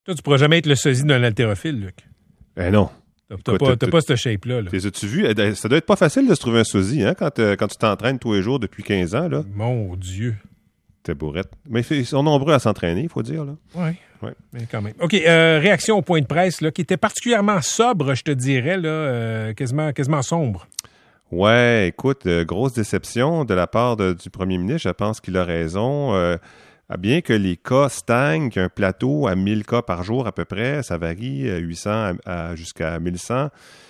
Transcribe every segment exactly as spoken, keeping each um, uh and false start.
Toi, tu ne pourras jamais être le sosie d'un haltérophile, Luc. Ben non. T'as pas, t'as pas cette shape-là. Là. As-tu vu? Ça doit être pas facile de se trouver un sosie, hein, quand, euh, quand tu t'entraînes tous les jours depuis quinze ans, là. Mon Dieu. T'es bourrette. Mais ils sont nombreux à s'entraîner, il faut dire, là. Oui. Ouais. Mais quand même. OK, euh, réaction au point de presse, là, qui était particulièrement sobre, je te dirais, là, euh, quasiment, quasiment sombre. Ouais, écoute, euh, grosse déception de la part de, du premier ministre. Je pense qu'il a raison. Euh, bien que les cas stagnent, qu'il y a un plateau à mille cas par jour à peu près, ça varie, huit cents à, à, jusqu'à mille cent.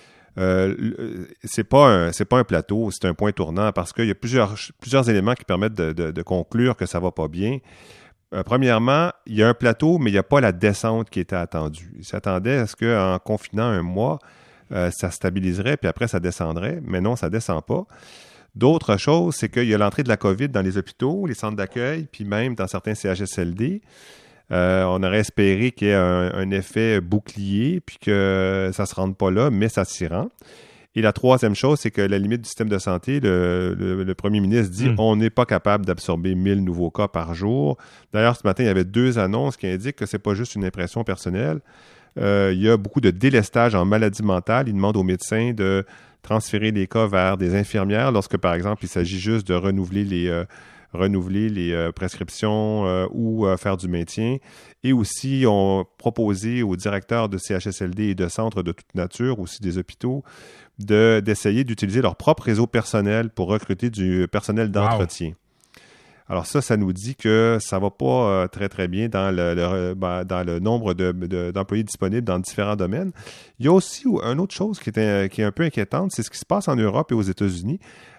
Euh, c'est pas un, c'est pas un plateau, c'est un point tournant parce qu'il y a plusieurs, plusieurs éléments qui permettent de, de, de conclure que ça va pas bien. Euh, premièrement, il y a un plateau, mais il n'y a pas la descente qui était attendue. Il s'attendait à ce qu'en confinant un mois, euh, ça stabiliserait, puis après, ça descendrait. Mais non, ça ne descend pas. D'autres choses, c'est qu'il y a l'entrée de la COVID dans les hôpitaux, les centres d'accueil, puis même dans certains C H S L D. Euh, on aurait espéré qu'il y ait un, un effet bouclier, puis que ça ne se rende pas là, mais ça s'y rend. Et la troisième chose, c'est que la limite du système de santé, le, le, le premier ministre dit mmh. on n'est pas capable d'absorber mille nouveaux cas par jour. D'ailleurs, ce matin, il y avait deux annonces qui indiquent que ce n'est pas juste une impression personnelle. Euh, il y a beaucoup de délestage en maladie mentale. Il demande aux médecins de transférer les cas vers des infirmières lorsque, par exemple, il s'agit juste de renouveler les, euh, renouveler les euh, prescriptions euh, ou euh, faire du maintien. Et aussi, on proposé aux directeurs de C H S L D et de centres de toute nature, aussi des hôpitaux, De, d'essayer d'utiliser leur propre réseau personnel pour recruter du personnel d'entretien. Wow. Alors ça, ça nous dit que ça ne va pas euh, très, très bien dans le, le, ben, dans le nombre de, de, d'employés disponibles dans différents domaines. Il y a aussi une autre chose qui est, qui est un peu inquiétante, c'est ce qui se passe en Europe et aux États-Unis.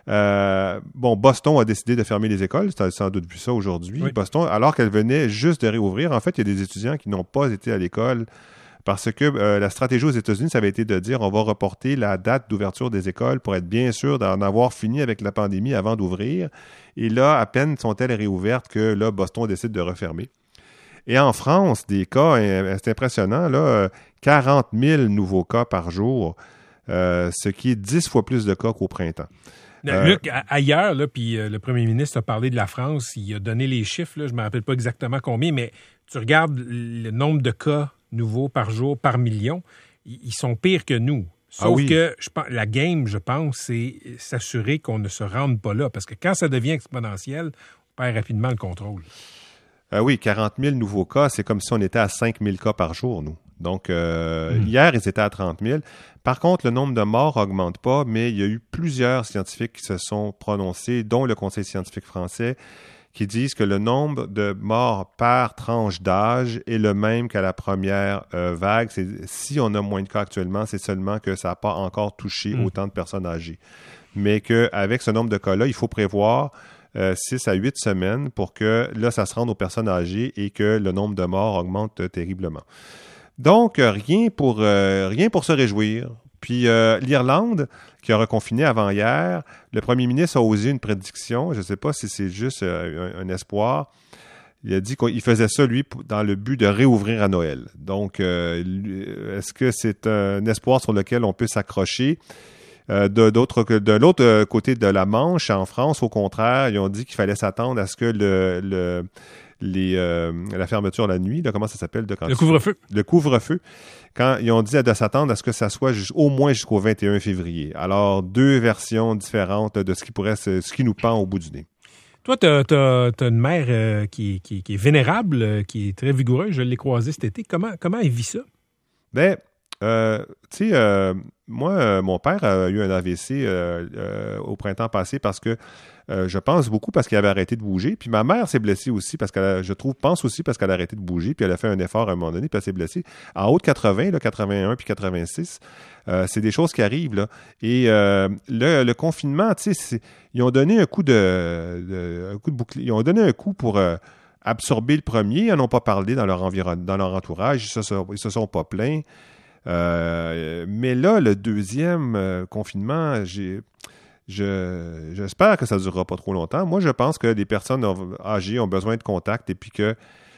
Euh, bon, Boston a décidé de fermer les écoles, tu as sans doute vu ça aujourd'hui. Oui. Boston, alors qu'elle venait juste de réouvrir, en fait, il y a des étudiants qui n'ont pas été à l'école parce que euh, la stratégie aux États-Unis, ça avait été de dire on va reporter la date d'ouverture des écoles pour être bien sûr d'en avoir fini avec la pandémie avant d'ouvrir. Et là, à peine sont-elles réouvertes que là, Boston décide de refermer. Et en France, des cas, c'est impressionnant, là, quarante mille nouveaux cas par jour, euh, ce qui est dix fois plus de cas qu'au printemps. Euh, Luc, ailleurs, là, puis euh, le premier ministre a parlé de la France, il a donné les chiffres, là, je ne me rappelle pas exactement combien, mais tu regardes le nombre de cas nouveaux par jour, par million, ils sont pires que nous. Sauf ah oui. que je pense, la game, je pense, c'est s'assurer qu'on ne se rende pas là. Parce que quand ça devient exponentiel, on perd rapidement le contrôle. Euh, oui, quarante mille nouveaux cas, c'est comme si on était à cinq mille cas par jour, nous. Donc, euh, mmh. hier, ils étaient à trente mille. Par contre, le nombre de morts n'augmente pas, mais il y a eu plusieurs scientifiques qui se sont prononcés, dont le Conseil scientifique français, qui disent que le nombre de morts par tranche d'âge est le même qu'à la première euh, vague. C'est, si on a moins de cas actuellement, c'est seulement que ça n'a pas encore touché mmh. autant de personnes âgées. Mais qu'avec ce nombre de cas-là, il faut prévoir euh, six à huit semaines pour que là, ça se rende aux personnes âgées et que le nombre de morts augmente euh, terriblement. Donc, euh, rien pour, euh, rien pour se réjouir. Puis euh, l'Irlande, qui a reconfiné avant hier, le premier ministre a osé une prédiction. Je ne sais pas si c'est juste euh, un, un espoir. Il a dit qu'il faisait ça, lui, dans le but de réouvrir à Noël. Donc, euh, est-ce que c'est un espoir sur lequel on peut s'accrocher? Euh, de, d'autres, de l'autre côté de la Manche, en France, au contraire, ils ont dit qu'il fallait s'attendre à ce que le... le Les, euh, la fermeture la nuit, là, comment ça s'appelle? De quand le couvre-feu. Le couvre-feu. Quand ils ont dit de s'attendre à ce que ça soit au moins jusqu'au vingt et un février. Alors, deux versions différentes de ce qui pourrait, se, ce qui nous pend au bout du nez. Toi, tu as une mère euh, qui, qui, qui est vénérable, euh, qui est très vigoureuse. Je l'ai croisée cet été. Comment, comment elle vit ça? Ben, euh, tu sais, euh, moi, euh, mon père a eu un A V C euh, euh, au printemps passé parce que Euh, je pense beaucoup parce qu'elle avait arrêté de bouger. Puis ma mère s'est blessée aussi parce qu'elle, a, je trouve, pense aussi parce qu'elle a arrêté de bouger. Puis elle a fait un effort à un moment donné, puis elle s'est blessée. En haut de quatre-vingts, là, quatre-vingt-un puis quatre-vingt-six, euh, c'est des choses qui arrivent, là. Et euh, le, le confinement, tu sais, ils ont donné un coup de, de un coup de bouclier. Ils ont donné un coup pour euh, absorber le premier. Ils n'en ont pas parlé dans leur environnement, dans leur entourage. Ils se sont, ils se sont pas plaints. Euh, mais là, le deuxième euh, confinement, j'ai Je, j'espère que ça ne durera pas trop longtemps. Moi, je pense que les personnes âgées ont besoin de contact et puis que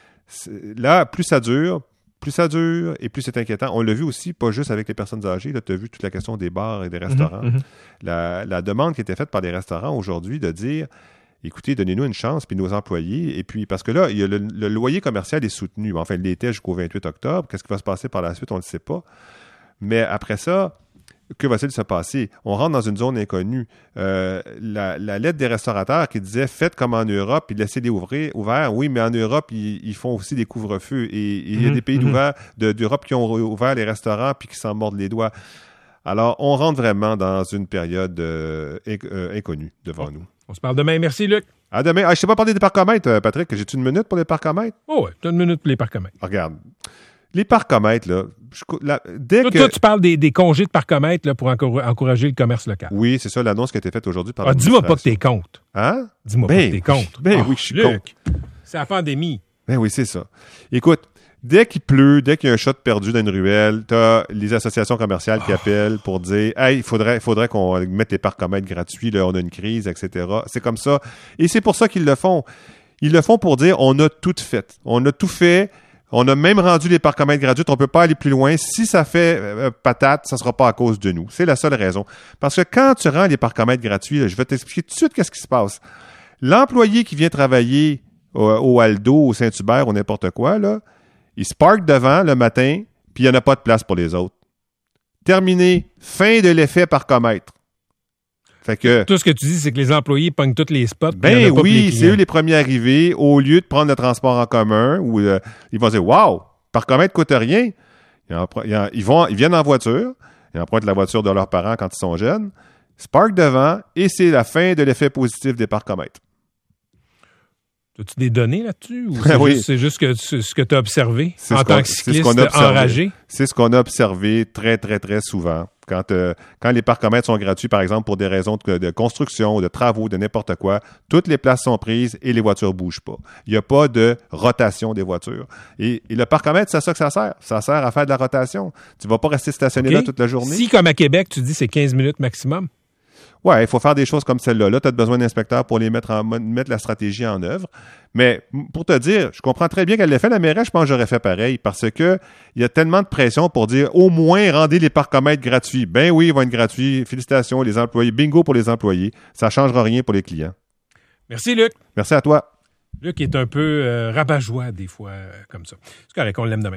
là, plus ça dure, plus ça dure et plus c'est inquiétant. On l'a vu aussi, pas juste avec les personnes âgées. Tu as vu toute la question des bars et des restaurants. Mm-hmm. La, la demande qui était faite par les restaurants aujourd'hui de dire, écoutez, donnez-nous une chance, puis nos employés, et puis, parce que là, il y a le, le loyer commercial est soutenu. Enfin, il l'était jusqu'au vingt-huit octobre. Qu'est-ce qui va se passer par la suite, on ne le sait pas. Mais après ça, que va-t-il se passer? On rentre dans une zone inconnue. Euh, la, la lettre des restaurateurs qui disait « Faites comme en Europe, puis laissez-les ouvrir, ouverts. » Oui, mais en Europe, ils, ils font aussi des couvre-feux. Et, et il y a mmh, des pays mmh. d'ouvert, de, d'Europe qui ont ouvert les restaurants puis qui s'en mordent les doigts. Alors, on rentre vraiment dans une période euh, inc- euh, inconnue devant bon. nous. On se parle demain. Merci, Luc. À demain. Ah, je ne t'ai pas parlé des parcomètres, Patrick. J'ai-tu une minute pour les parcomètres? Oh, ouais, tu as une minute pour les parcomètres. Regarde. Les parcomètres, là, je, la, dès toi, que... toi, tu parles des, des congés de parcomètres là, pour encor- encourager le commerce local. Oui, c'est ça l'annonce qui a été faite aujourd'hui par ah, l'administration. dis-moi pas que t'es contre. Hein? Dis-moi ben, pas que t'es contre. Ben oh, oui, je suis Luc, contre. C'est la pandémie. Ben oui, c'est ça. Écoute, dès qu'il pleut, dès qu'il y a un shot perdu dans une ruelle, t'as les associations commerciales qui appellent pour dire « Hey, il faudrait, faudrait qu'on mette les parcomètres gratuits, là, on a une crise, et cetera » C'est comme ça. Et c'est pour ça qu'ils le font. Ils le font pour dire « On a tout fait. On a tout fait. » On a même rendu les parcomètres gratuits. On ne peut pas aller plus loin. Si ça fait euh, patate, ça ne sera pas à cause de nous. C'est la seule raison. Parce que quand tu rends les parcomètres gratuits, là, je vais t'expliquer tout de suite qu'est-ce qui se passe. L'employé qui vient travailler au, au Aldo, au Saint-Hubert ou n'importe quoi, là, il se parque devant le matin, puis il n'y en a pas de place pour les autres. Terminé. Fin de l'effet parcomètre. Fait que, tout ce que tu dis, c'est que les employés pognent tous les spots. Ben oui, c'est eux les premiers arrivés. Au lieu de prendre le transport en commun, où euh, ils vont dire « Wow, parcomètre coûte rien ». Ils, en, ils, en, ils, vont, ils viennent en voiture, ils empruntent la voiture de leurs parents quand ils sont jeunes, ils se parquent devant, et c'est la fin de l'effet positif des parcomètres. As-tu des données là-dessus? Ou c'est, oui. juste, c'est juste que, ce que tu as observé c'est en tant que cycliste enragé? C'est ce qu'on a observé très, très, très souvent. Quand, euh, quand les parcomètres sont gratuits, par exemple, pour des raisons de, de construction, de travaux, de n'importe quoi, toutes les places sont prises et les voitures ne bougent pas. Il n'y a pas de rotation des voitures. Et, et le parcomètre, c'est à ça que ça sert. Ça sert à faire de la rotation. Tu ne vas pas rester stationné okay. là toute la journée. Si, comme à Québec, tu dis c'est quinze minutes maximum? Ouais, il faut faire des choses comme celle-là. Là, tu as besoin d'inspecteurs pour les mettre en mettre la stratégie en œuvre. Mais pour te dire, je comprends très bien qu'elle l'ait fait. La mairesse, je pense que j'aurais fait pareil parce que il y a tellement de pression pour dire au moins rendez les parcomètres gratuits. Ben oui, ils vont être gratuits. Félicitations, les employés. Bingo pour les employés. Ça ne changera rien pour les clients. Merci, Luc. Merci à toi. Luc est un peu euh, rabat-joie des fois, euh, comme ça. C'est correct, on l'aime demain.